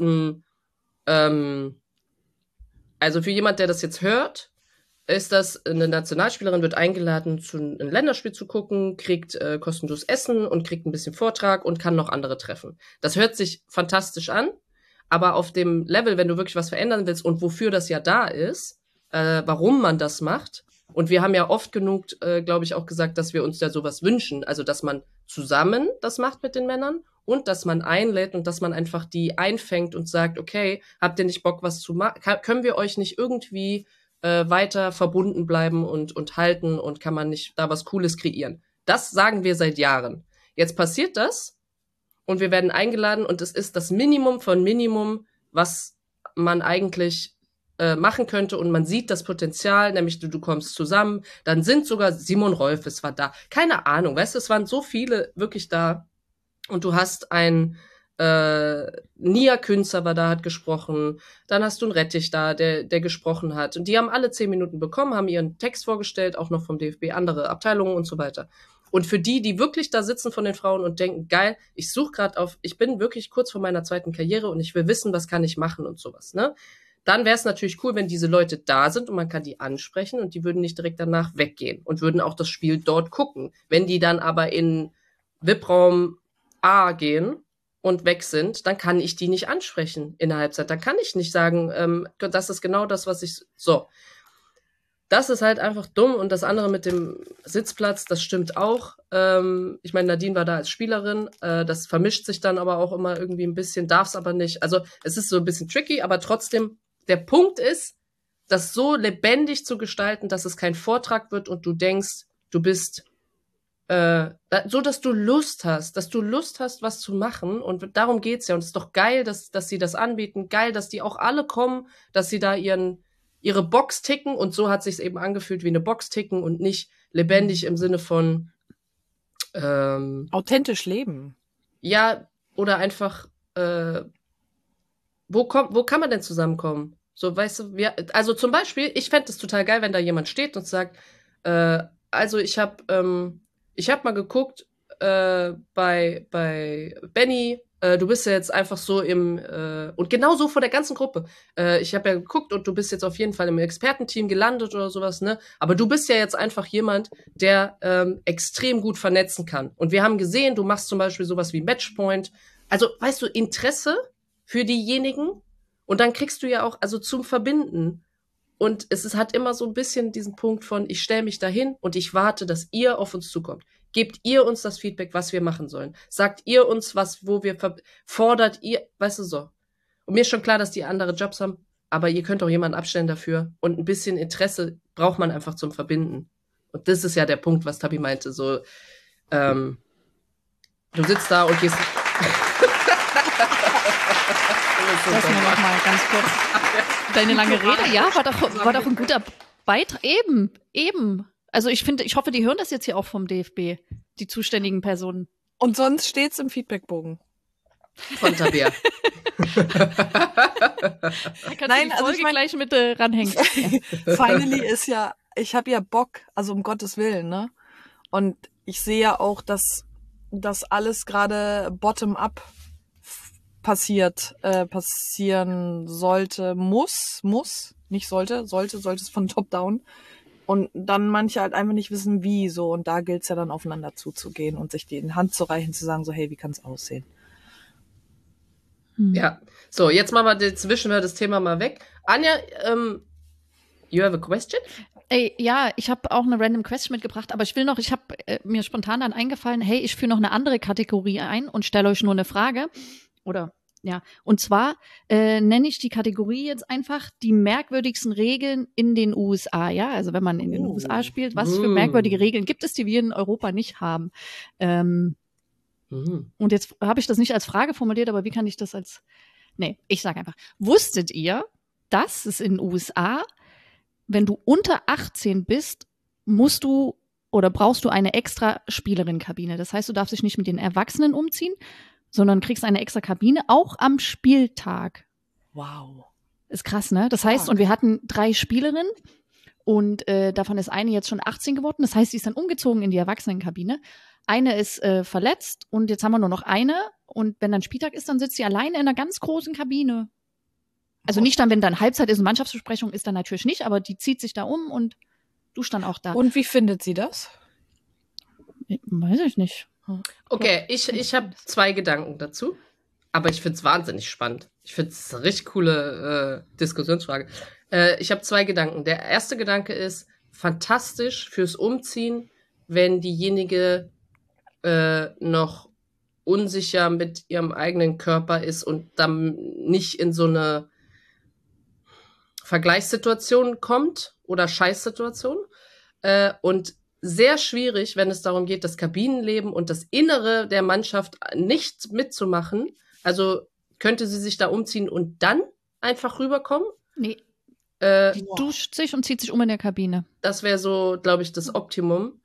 also für jemand, der das jetzt hört, ist das, eine Nationalspielerin wird eingeladen, ein Länderspiel zu gucken, kriegt kostenlos Essen und kriegt ein bisschen Vortrag und kann noch andere treffen. Das hört sich fantastisch an, aber auf dem Level, wenn du wirklich was verändern willst und wofür das ja da ist, warum man das macht, Und wir haben ja oft genug, glaube ich, auch gesagt, dass wir uns da sowas wünschen. Also, dass man zusammen das macht mit den Männern und dass man einlädt und dass man einfach die einfängt und sagt, okay, habt ihr nicht Bock, was zu machen? Können wir euch nicht irgendwie weiter verbunden bleiben und halten und kann man nicht da was Cooles kreieren? Das sagen wir seit Jahren. Jetzt passiert das und wir werden eingeladen und es ist das Minimum von Minimum, was man eigentlich machen könnte und man sieht das Potenzial, nämlich du kommst zusammen, dann sind sogar Simon Rolfes war da, keine Ahnung, weißt du, es waren so viele wirklich da und du hast ein Nia Künzer war da, hat gesprochen, dann hast du einen Rettich da, der gesprochen hat und die haben alle 10 Minuten bekommen, haben ihren Text vorgestellt, auch noch vom DFB, andere Abteilungen und so weiter. Und für die wirklich da sitzen von den Frauen und denken, geil, ich suche gerade ich bin wirklich kurz vor meiner zweiten Karriere und ich will wissen, was kann ich machen und sowas, ne? Dann wäre es natürlich cool, wenn diese Leute da sind und man kann die ansprechen und die würden nicht direkt danach weggehen und würden auch das Spiel dort gucken. Wenn die dann aber in VIP-Raum A gehen und weg sind, dann kann ich die nicht ansprechen in der Halbzeit. Dann kann ich nicht sagen, das ist genau das, was ich... So. Das ist halt einfach dumm und das andere mit dem Sitzplatz, das stimmt auch. Ich meine, Nadine war da als Spielerin, das vermischt sich dann aber auch immer irgendwie ein bisschen, darf es aber nicht. Also es ist so ein bisschen tricky, aber trotzdem, der Punkt ist, das so lebendig zu gestalten, dass es kein Vortrag wird und du denkst, du bist so, dass du Lust hast, was zu machen und darum geht's ja und es ist doch geil, dass sie das anbieten, geil, dass die auch alle kommen, dass sie da ihre Box ticken und so hat sich's eben angefühlt wie eine Box ticken und nicht lebendig im Sinne von authentisch leben. Ja, oder einfach wo kann man denn zusammenkommen? So, weißt du, also zum Beispiel, ich fände es total geil, wenn da jemand steht und sagt, also ich hab mal geguckt bei Benny, du bist ja jetzt einfach so und genau so vor der ganzen Gruppe. Ich habe ja geguckt und du bist jetzt auf jeden Fall im Expertenteam gelandet oder sowas, ne? Aber du bist ja jetzt einfach jemand, der extrem gut vernetzen kann. Und wir haben gesehen, du machst zum Beispiel sowas wie Matchpoint. Also, weißt du, Interesse für diejenigen und dann kriegst du ja auch, also zum Verbinden. Und hat immer so ein bisschen diesen Punkt von, ich stelle mich dahin und ich warte, dass ihr auf uns zukommt. Gebt ihr uns das Feedback, was wir machen sollen. Sagt ihr uns was, wo wir fordert ihr, weißt du so. Und mir ist schon klar, dass die andere Jobs haben, aber ihr könnt auch jemanden abstellen dafür. Und ein bisschen Interesse braucht man einfach zum Verbinden. Und das ist ja der Punkt, was Tabi meinte. So, du sitzt da und gehst... Lass mir noch mal ganz kurz deine lange Rede. Ja, war doch ein guter Beitrag. Eben. Also ich hoffe, die hören das jetzt hier auch vom DFB, die zuständigen Personen. Und sonst steht's im Feedbackbogen. Von Tabea. Nein, also ich gleich mit ranhängen. Finally ist ja, ich habe ja Bock, also um Gottes Willen, ne? Und ich sehe ja auch, dass das alles gerade bottom-up passieren sollte, nicht sollte es von top-down. Und dann manche halt einfach nicht wissen, wie so. Und da gilt es ja dann aufeinander zuzugehen und sich die in die Hand zu reichen, zu sagen so, hey, wie kann es aussehen? Ja, so, jetzt wischen wir das Thema mal weg. Anja, you have a question? Ey, ja, ich habe auch eine random question mitgebracht, aber ich habe mir spontan dann eingefallen, hey, ich führe noch eine andere Kategorie ein und stelle euch nur eine Frage. Oder, ja, und zwar nenne ich die Kategorie jetzt einfach die merkwürdigsten Regeln in den USA, ja? Also wenn man in den USA spielt, was für merkwürdige Regeln gibt es, die wir in Europa nicht haben? Und jetzt habe ich das nicht als Frage formuliert, aber wie kann ich das ich sage einfach, wusstet ihr, dass es in den USA, wenn du unter 18 bist, brauchst du eine extra Spielerinnenkabine. Das heißt, du darfst dich nicht mit den Erwachsenen umziehen, sondern kriegst eine extra Kabine, auch am Spieltag. Wow. Ist krass, ne? Das heißt, und wir hatten 3 Spielerinnen und davon ist eine jetzt schon 18 geworden. Das heißt, sie ist dann umgezogen in die Erwachsenenkabine. Eine ist verletzt und jetzt haben wir nur noch eine. Und wenn dann Spieltag ist, dann sitzt sie alleine in einer ganz großen Kabine. Also nicht dann, wenn dann Halbzeit ist und Mannschaftsbesprechung ist, dann natürlich nicht, aber die zieht sich da um und duscht dann auch da. Und wie findet sie das? Weiß ich nicht. Okay, ich habe 2 Gedanken dazu, aber ich finde es wahnsinnig spannend. Ich finde es eine richtig coole Diskussionsfrage. Ich habe 2 Gedanken. Der erste Gedanke ist, fantastisch fürs Umziehen, wenn diejenige noch unsicher mit ihrem eigenen Körper ist und dann nicht in so eine Vergleichssituation kommt oder Scheißsituation. Und sehr schwierig, wenn es darum geht, das Kabinenleben und das Innere der Mannschaft nicht mitzumachen. Also könnte sie sich da umziehen und dann einfach rüberkommen? Nee. Die duscht sich und zieht sich um in der Kabine. Das wäre so, glaube ich, das Optimum.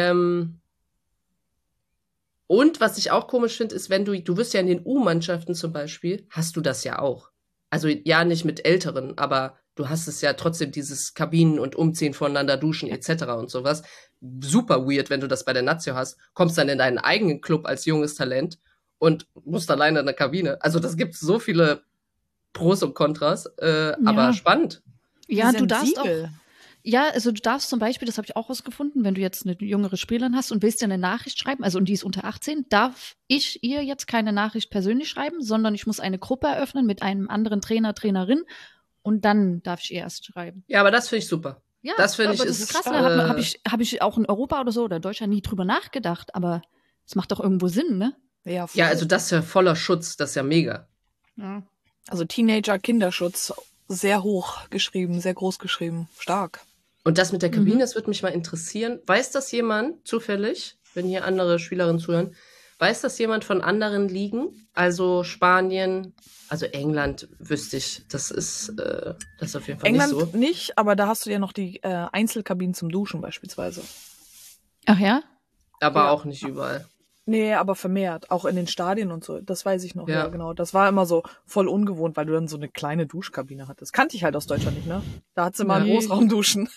Und was ich auch komisch finde, ist, wenn du wirst ja in den U-Mannschaften zum Beispiel, hast du das ja auch. Also ja, nicht mit Älteren, aber du hast es ja trotzdem, dieses Kabinen und Umziehen voneinander, Duschen etc. und sowas. Super weird, wenn du das bei der Nazio hast. Kommst dann in deinen eigenen Club als junges Talent und musst alleine in der Kabine. Also das gibt so viele Pros und Kontras, aber spannend. Ja, du darfst auch. Ja, also du darfst zum Beispiel, das habe ich auch rausgefunden, wenn du jetzt eine jüngere Spielerin hast und willst dir eine Nachricht schreiben, also und die ist unter 18, darf ich ihr jetzt keine Nachricht persönlich schreiben, sondern ich muss eine Gruppe eröffnen mit einem anderen Trainer, Trainerin und dann darf ich ihr erst schreiben. Ja, aber das finde ich super. Ja, das finde ich ist krass. Da hab ich auch in Europa oder so oder in Deutschland nie drüber nachgedacht, aber es macht doch irgendwo Sinn, ne? Ja, also das ist ja voller Schutz, das ist ja mega. Ja. Also Teenager-Kinderschutz, sehr hoch geschrieben, sehr groß geschrieben, stark. Und das mit der Kabine, das würde mich mal interessieren. Weiß das jemand zufällig, wenn hier andere Spielerinnen zuhören, weiß das jemand von anderen Ligen? Also Spanien, also England wüsste ich, das ist auf jeden Fall England nicht so. nicht, aber da hast du ja noch die Einzelkabinen zum Duschen beispielsweise. Ach ja? Aber auch nicht überall. Nee, aber vermehrt, auch in den Stadien und so, das weiß ich noch, ja genau. Das war immer so voll ungewohnt, weil du dann so eine kleine Duschkabine hattest. Kannte ich halt aus Deutschland nicht, ne? Da hat sie mal einen Großraumduschen.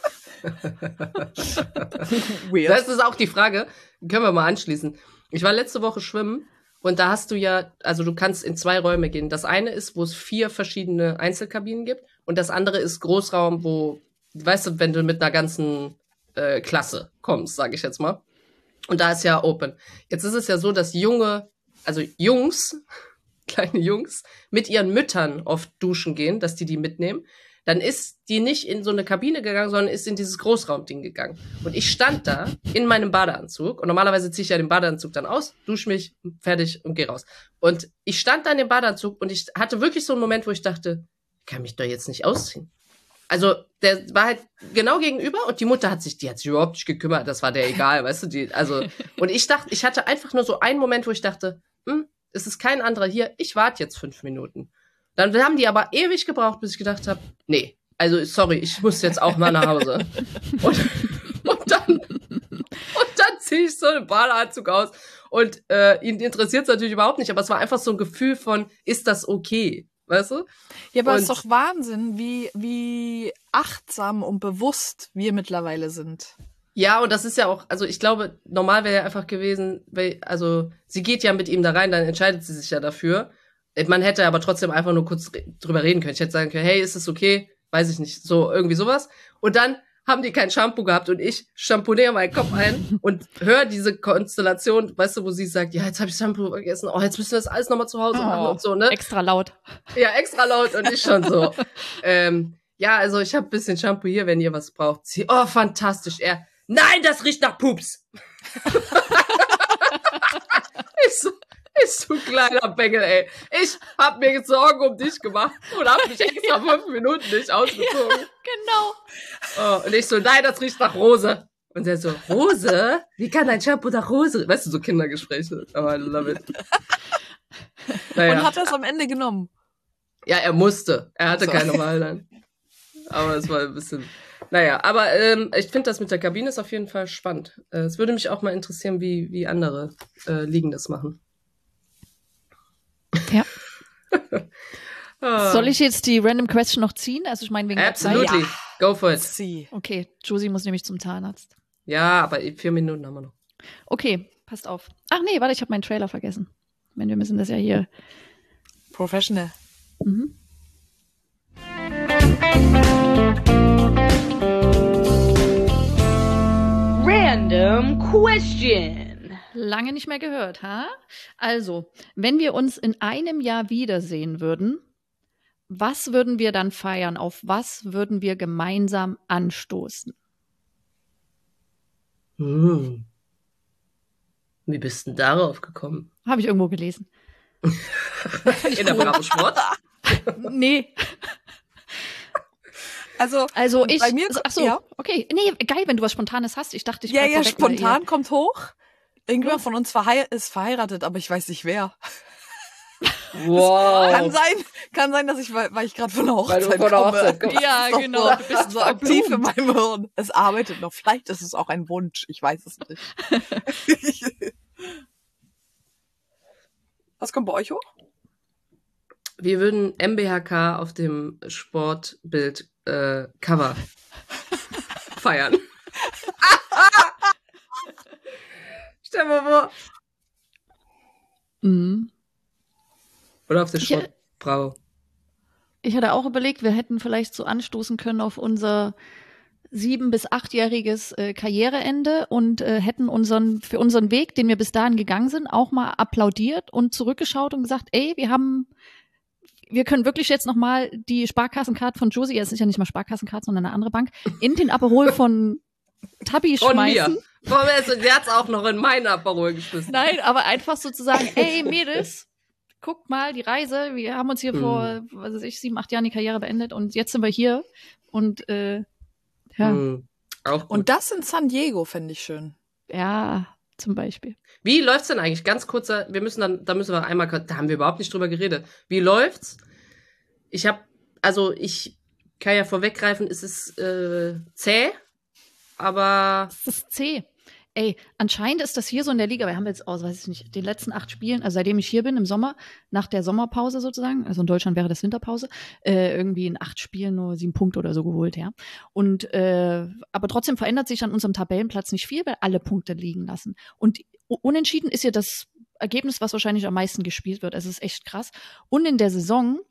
Weird. Das ist auch die Frage, können wir mal anschließen. Ich war letzte Woche schwimmen und da hast du ja, also du kannst in 2 Räume gehen. Das eine ist, wo es 4 verschiedene Einzelkabinen gibt und das andere ist Großraum, wo, weißt du, wenn du mit einer ganzen Klasse kommst, sage ich jetzt mal. Und da ist ja Open. Jetzt ist es ja so, dass kleine Jungs, mit ihren Müttern oft duschen gehen, dass die mitnehmen. Dann ist die nicht in so eine Kabine gegangen, sondern ist in dieses Großraumding gegangen. Und ich stand da in meinem Badeanzug. Und normalerweise ziehe ich ja den Badeanzug dann aus, dusche mich, fertig und gehe raus. Und ich stand da in dem Badeanzug und ich hatte wirklich so einen Moment, wo ich dachte, ich kann mich doch jetzt nicht ausziehen. Also, der war halt genau gegenüber und die Mutter hat sich überhaupt nicht gekümmert, das war der egal, weißt du, und ich dachte, ich hatte einfach nur so einen Moment, wo ich dachte, es ist kein anderer hier, ich warte jetzt 5 Minuten. Dann haben die aber ewig gebraucht, bis ich gedacht habe, nee, also sorry, ich muss jetzt auch mal nach Hause. Und dann ziehe ich so einen Badeanzug aus und ihn interessiert es natürlich überhaupt nicht, aber es war einfach so ein Gefühl von, ist das okay? Weißt du? Ja, aber es ist doch Wahnsinn, wie achtsam und bewusst wir mittlerweile sind. Ja, und das ist ja auch, also ich glaube, normal wäre ja einfach gewesen, also sie geht ja mit ihm da rein, dann entscheidet sie sich ja dafür. Man hätte aber trotzdem einfach nur kurz drüber reden können. Ich hätte sagen können, hey, ist es okay? Weiß ich nicht, so irgendwie sowas. Und dann haben die kein Shampoo gehabt und ich shampooniere meinen Kopf ein und höre diese Konstellation, weißt du, wo sie sagt, ja, jetzt habe ich Shampoo vergessen, jetzt müssen wir das alles nochmal zu Hause machen und so, ne? Extra laut. Ja, extra laut und ich schon so. Ja, also ich habe ein bisschen Shampoo hier, wenn ihr was braucht. Sie, fantastisch. Nein, das riecht nach Pups. Ist du kleiner Bengel, ey. Ich hab mir Sorgen um dich gemacht und hab mich extra 5 Minuten nicht ausgezogen. Genau. Und ich so, nein, das riecht nach Rose. Und er so, Rose? Wie kann ein Shampoo nach Rose? Weißt du, so Kindergespräche. Aber I love it. Naja. Und hat er es am Ende genommen? Ja, er musste. Er hatte keine Wahl dann. Aber es war ein bisschen... Naja, aber ich finde das mit der Kabine ist auf jeden Fall spannend. Es würde mich auch mal interessieren, wie andere Ligen das machen. Ja. Soll ich jetzt die Random Question noch ziehen? Also ich meine wegen der Zeit. Absolutely. Go for it. Okay, Josie muss nämlich zum Zahnarzt. Ja, aber 4 Minuten haben wir noch. Okay, passt auf. Ach nee, warte, ich habe meinen Trailer vergessen. Ich meine, wir müssen das ja hier... Professional. Mhm. Random Question. Lange nicht mehr gehört, ha? Also, wenn wir uns in einem Jahr wiedersehen würden, was würden wir dann feiern? Auf was würden wir gemeinsam anstoßen? Wie bist du denn darauf gekommen? Habe ich irgendwo gelesen. In der Bravo Sport? Nee. Also ich, bei mir, ach so, ja. Okay. Nee, geil, wenn du was Spontanes hast. Ich dachte, ich Ja, bleib ja, vorweg, weil spontan kommt hoch. Irgendwer von uns ist verheiratet, aber ich weiß nicht wer. Wow. Kann sein, dass weil ich gerade von der Weil Hochzeit du von der komme. Hochzeit kommst. Ja, Das ist genau. doch Du bist so aktiv in meinem Hirn. Es arbeitet noch. Vielleicht ist es auch ein Wunsch. Ich weiß es nicht. Was kommt bei euch hoch? Wir würden MBHK auf dem Sportbild Cover feiern. Stell mal vor. Mhm. Oder auf der Sportbravo. Ich hatte auch überlegt, wir hätten vielleicht so anstoßen können auf unser 7- bis 8-jähriges Karriereende und hätten für unseren Weg, den wir bis dahin gegangen sind, auch mal applaudiert und zurückgeschaut und gesagt, ey, wir können wirklich jetzt nochmal die Sparkassencard von Josie, es ist ja nicht mal Sparkassencard, sondern eine andere Bank, in den Aperol von Tabi schmeißen. Der hat's auch noch in meinen Aperol geschmissen. Nein, aber einfach sozusagen, ey, Mädels, guckt mal, die Reise, wir haben uns hier vor, 7, 8 Jahren die Karriere beendet und jetzt sind wir hier und auch gut. Und das in San Diego fände ich schön. Ja, zum Beispiel. Wie läuft's denn eigentlich? Ganz kurzer, da müssen wir einmal, da haben wir überhaupt nicht drüber geredet. Wie läuft's? Ich kann ja vorweggreifen, es ist zäh, aber Es ist zäh. Ey, anscheinend ist das hier so in der Liga, wir haben jetzt aus, weiß ich nicht, den letzten 8 Spielen, also seitdem ich hier bin im Sommer, nach der Sommerpause sozusagen, also in Deutschland wäre das Winterpause, irgendwie in 8 Spielen nur 7 Punkte oder so geholt, ja. Und aber trotzdem verändert sich an unserem Tabellenplatz nicht viel, weil alle Punkte liegen lassen. Und unentschieden ist ja das Ergebnis, was wahrscheinlich am meisten gespielt wird. Es ist echt krass. Und in der Saison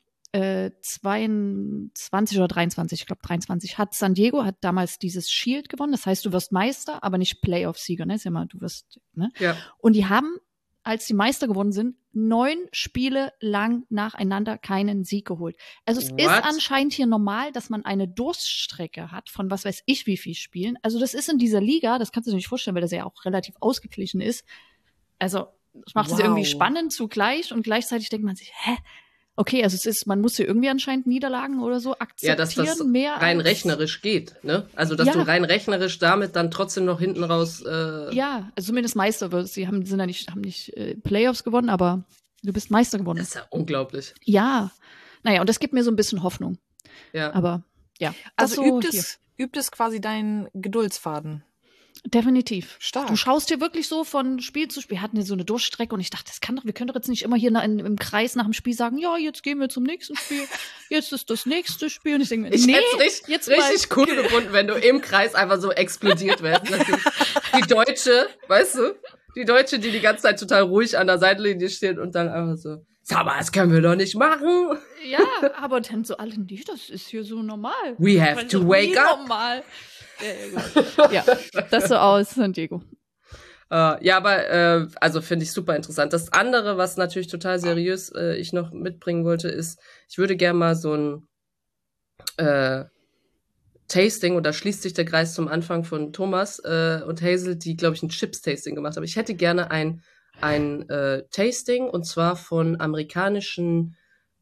22 oder 23, ich glaube 23, hat San Diego damals dieses Shield gewonnen. Das heißt, du wirst Meister, aber nicht Playoff-Sieger. Ne? Ist ja mal, du wirst, ne? ja. Und die haben, als die Meister geworden sind, 9 Spiele lang nacheinander keinen Sieg geholt. Also es ist anscheinend hier normal, dass man eine Durststrecke hat von was weiß ich wie viel Spielen. Also das ist in dieser Liga, das kannst du dir nicht vorstellen, weil das ja auch relativ ausgeglichen ist. Also das macht es irgendwie spannend zugleich und gleichzeitig denkt man sich, okay, also man muss hier irgendwie anscheinend Niederlagen oder so akzeptieren. Ja, dass das mehr rein rechnerisch geht, ne? Also, dass du rein rechnerisch damit dann trotzdem noch hinten raus ja, also zumindest Meister wirst. Sie haben nicht Playoffs gewonnen, aber du bist Meister geworden. Das ist ja unglaublich. Ja. Naja, und das gibt mir so ein bisschen Hoffnung. Ja. Aber, ja. Also übt es quasi deinen Geduldsfaden. Definitiv. Stark. Du schaust hier wirklich so von Spiel zu Spiel. Wir hatten hier so eine Durchstrecke und ich dachte, wir können doch jetzt nicht immer hier im Kreis nach dem Spiel sagen, ja, jetzt gehen wir zum nächsten Spiel, jetzt ist das nächste Spiel. Und ich denke mir, ich hätte es richtig cool gefunden, wenn du im Kreis einfach so explodiert wärst. Die Deutsche, weißt du, die die ganze Zeit total ruhig an der Seitenlinie steht und dann einfach so, sag mal, das können wir doch nicht machen. Ja, aber dann so alle, nee, das ist hier so normal. We have to wake up. Normal. Ja, das so aus San Diego. Ja, aber also finde ich super interessant. Das andere, was natürlich total seriös ich noch mitbringen wollte, ist, ich würde gerne mal so ein Tasting, und da schließt sich der Kreis zum Anfang von Thomas und Hazel, die, glaube ich, ein Chips-Tasting gemacht haben. Ich hätte gerne ein Tasting, und zwar von amerikanischen,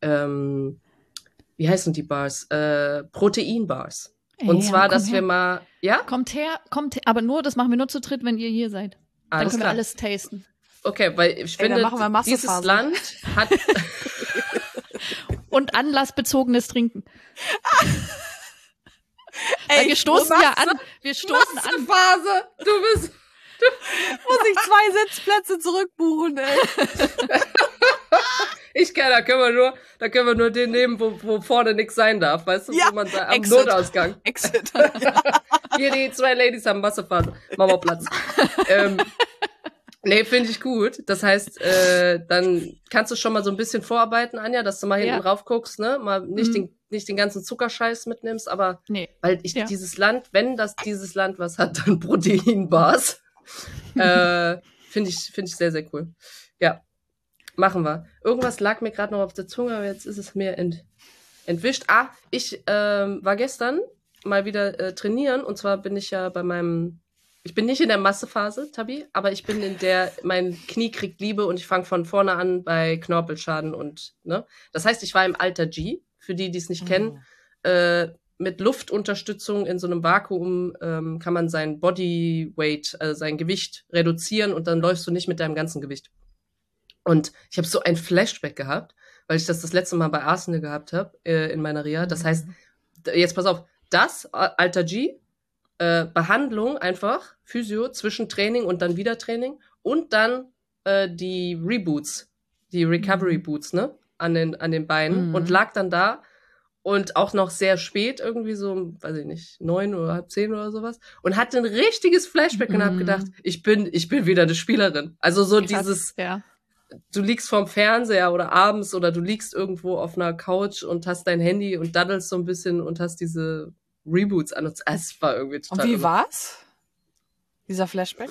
wie heißen die Bars? Proteinbars. Und zwar, dass wir mal, ja? Kommt her, aber das machen wir nur zu dritt, wenn ihr hier seid. Dann können wir alles tasten. Okay, weil ich finde, dieses Land hat... Und anlassbezogenes Trinken. Ey, wir stoßen ja an. Wir stoßen an. Phase. Du bist... Muss ich 2 Sitzplätze zurückbuchen, ey. Da können wir nur den nehmen, wo vorne nichts sein darf, weißt du? Ja, wo man sagt, am Notausgang. Exit. Hier, die 2 Ladies haben Wasserphase. Machen wir Platz. Nee, finde ich gut. Das heißt, dann kannst du schon mal so ein bisschen vorarbeiten, Anja, dass du mal hinten rauf guckst, ne? Mal nicht den ganzen Zuckerscheiß mitnimmst, aber weil dieses Land, wenn dieses Land was hat, dann Proteinbars. Finde ich sehr, sehr cool. Ja. Machen wir. Irgendwas lag mir gerade noch auf der Zunge, aber jetzt ist es mir entwischt. Ich war gestern mal wieder trainieren, und zwar bin ich ja bei meinem Ich bin nicht in der Massephase, Tabi, aber ich bin in der, mein Knie kriegt Liebe und ich fange von vorne an bei Knorpelschaden und, ne? Das heißt, ich war im Alter G, für die es nicht kennen, mit Luftunterstützung in so einem Vakuum kann man sein Bodyweight, also sein Gewicht reduzieren und dann läufst du nicht mit deinem ganzen Gewicht. Und ich habe so ein Flashback gehabt, weil ich das letzte Mal bei Arsenal gehabt habe in meiner Reha. Das heißt, jetzt pass auf, das Alter G, Behandlung einfach, Physio, zwischen Training und dann wieder Training und dann die Reboots, die Recovery Boots, ne, an den Beinen und lag dann da und auch noch sehr spät, irgendwie so, weiß ich nicht, 9 oder halb 10 oder sowas und hatte ein richtiges Flashback und hab gedacht, ich bin wieder eine Spielerin. Also so dieses, du liegst vorm Fernseher oder abends oder du liegst irgendwo auf einer Couch und hast dein Handy und daddelst so ein bisschen und hast diese Reboots an uns. Es war irgendwie total. Und wie war's? Dieser Flashback?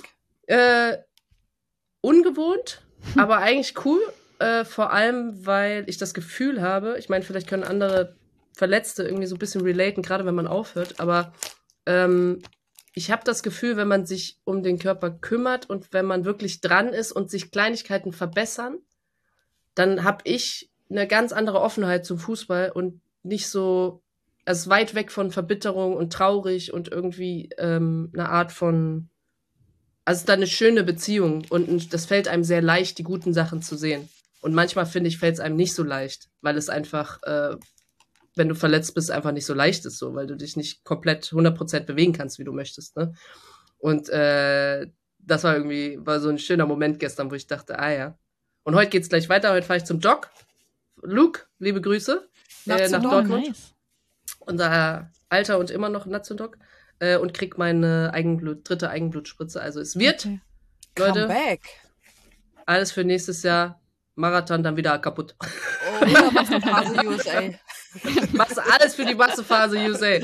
Ungewohnt, aber eigentlich cool. Vor allem, weil ich das Gefühl habe, ich meine, vielleicht können andere Verletzte irgendwie so ein bisschen relaten, gerade wenn man aufhört, aber ich habe das Gefühl, wenn man sich um den Körper kümmert und wenn man wirklich dran ist und sich Kleinigkeiten verbessern, dann habe ich eine ganz andere Offenheit zum Fußball und nicht so, also weit weg von Verbitterung und traurig und irgendwie eine Art von, also es ist da eine schöne Beziehung und das fällt einem sehr leicht, die guten Sachen zu sehen. Und manchmal, finde ich, fällt es einem nicht so leicht, weil es einfach, wenn du verletzt bist, einfach nicht so leicht ist, so, weil du dich nicht komplett 100% bewegen kannst, wie du möchtest, ne? Und das war so ein schöner Moment gestern, wo ich dachte, ja. Und heute geht's gleich weiter, heute fahre ich zum Doc. Luke, liebe Grüße, nach Dortmund. Nice. Unser alter und immer noch Nationdoc und krieg meine dritte Eigenblutspritze. Also es wird, Leute, Comeback. Alles für nächstes Jahr, Marathon dann wieder kaputt. Oh, Massephase USA. Machst alles für die Massephase USA.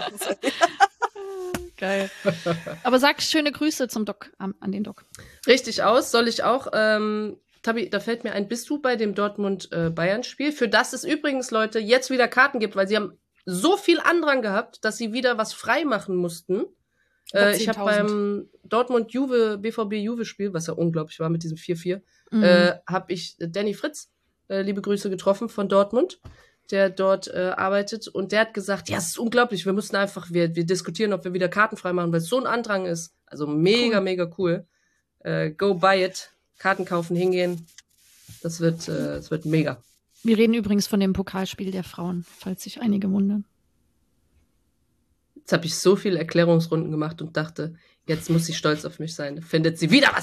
Geil. Aber sag schöne Grüße zum Doc, an den Doc. Richtig aus, soll ich auch. Tabi, da fällt mir ein, bist du bei dem Dortmund-Bayern-Spiel? Für das es übrigens, Leute, jetzt wieder Karten gibt, weil sie haben so viel Andrang gehabt, dass sie wieder was frei machen mussten. Ich habe beim BVB-Juve-Spiel, was ja unglaublich war mit diesem 4-4, habe ich Danny Fritz, liebe Grüße, getroffen von Dortmund, der dort arbeitet. Und der hat gesagt, ja, es ist unglaublich, wir diskutieren, ob wir wieder Karten frei machen, weil es so ein Andrang ist. Also mega cool. Go buy it. Karten kaufen, hingehen. Das wird mega. Wir reden übrigens von dem Pokalspiel der Frauen, falls sich einige wundern. Jetzt habe ich so viele Erklärungsrunden gemacht und dachte, jetzt muss sie stolz auf mich sein. Findet sie wieder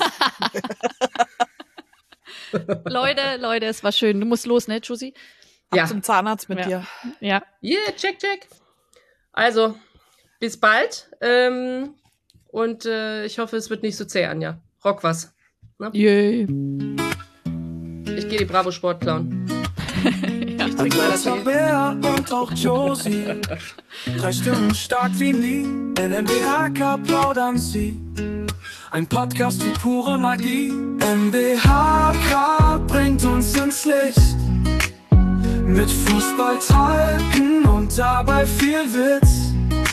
was. Leute, es war schön. Du musst los, ne, Josie? Ab zum Zahnarzt mit dir. Ja. Yeah, check. Also, bis bald. Und ich hoffe, es wird nicht so zäh, Anja. Rock was. Ne? Yay. Ich gehe die Bravo Sport klauen. Bär und auch Josie, 3 Stimmen stark wie nie, in MBHK plaudern sie. Ein Podcast wie pure Magie. MBHK bringt uns ins Licht. Mit Fußball talken und dabei viel Witz.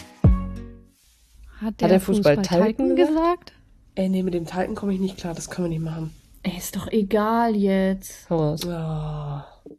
Hat der Fußball talken gesagt? Ey, nee, mit dem Talken komme ich nicht klar, das können wir nicht machen. Ey, ist doch egal jetzt. Hau raus. Oh.